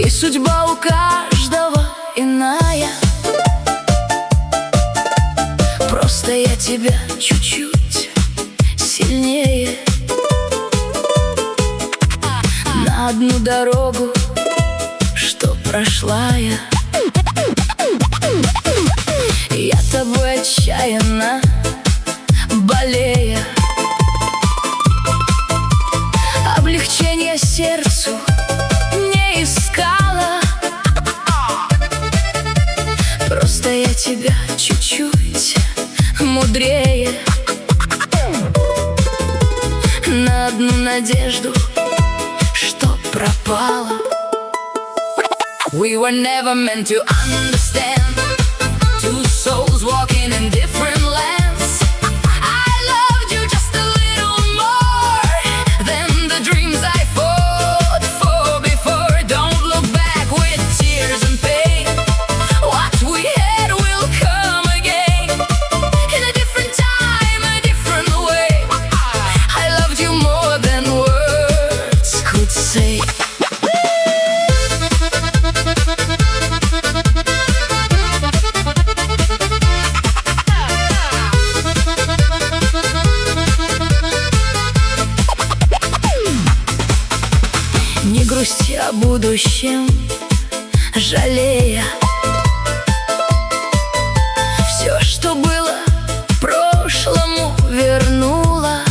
И судьба у каждого иная. Просто я тебя чуть-чуть сильнее. На одну дорогу, что прошла я тобой отчаянно болея. Облегчение сердцу не искала. Просто я тебя чуть-чуть мудрее. На одну надежду, что пропала. We were never meant to understand. Two souls walking in different lands. I loved you just a little more than the dreams I fought for before. Don't look back with tears and pain. What we had will come again in a different time, a different way. I loved you more than words could say. Не грусти о будущем, жалея. Все, что было, прошлому вернула.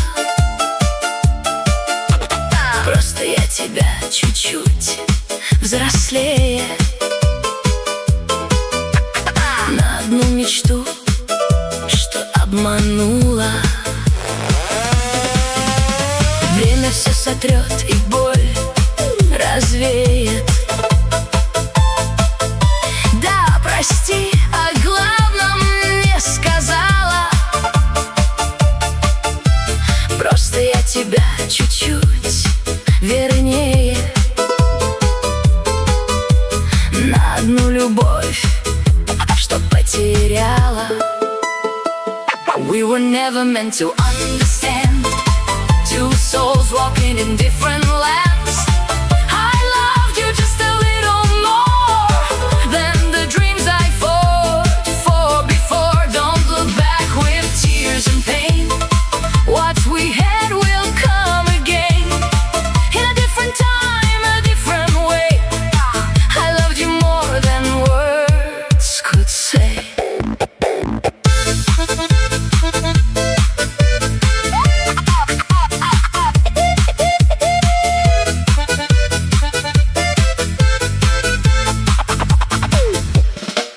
Просто я тебя чуть-чуть взрослее. На одну мечту, что обманула. Время все сотрет и боль развеет. Да, прости, о главном не сказала. Просто я тебя чуть-чуть вернее. На одну любовь, что потеряла. We were never meant to understand. Two souls walking in different lands.